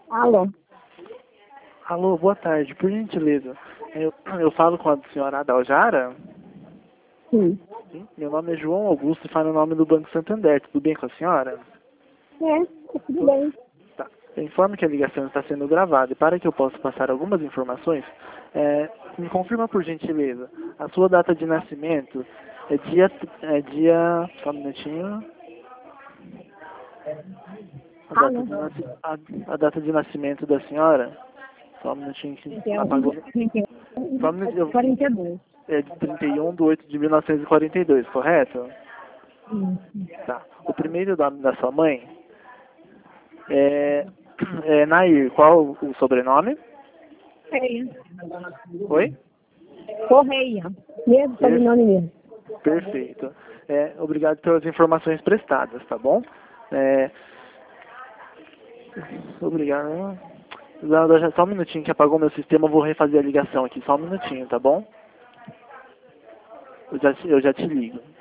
Alô? Alô, boa tarde. Por gentileza, eu falo com a senhora Adaljara? Sim. Sim. Meu nome é João Augusto e falo em nome do Banco Santander. Tudo bem com a senhora? Tudo bem. Tá. Eu informo que a ligação está sendo gravada e para que eu possa passar algumas informações, me confirma por gentileza. A sua data de nascimento é dia. Só um minutinho. Alô? A data de nascimento da senhora? Só um minutinho que apagou. Só um minutinho. 42. É de 31/8/1942, correto? Isso. Tá. O primeiro nome da sua mãe é Nair. Qual o sobrenome? Correia. Oi? Correia. Mesmo sobrenome mesmo. Perfeito. Obrigado pelas informações prestadas, tá bom? Obrigado. Só um minutinho que apagou meu sistema, eu vou refazer a ligação aqui. Só um minutinho, tá bom? Eu já te ligo.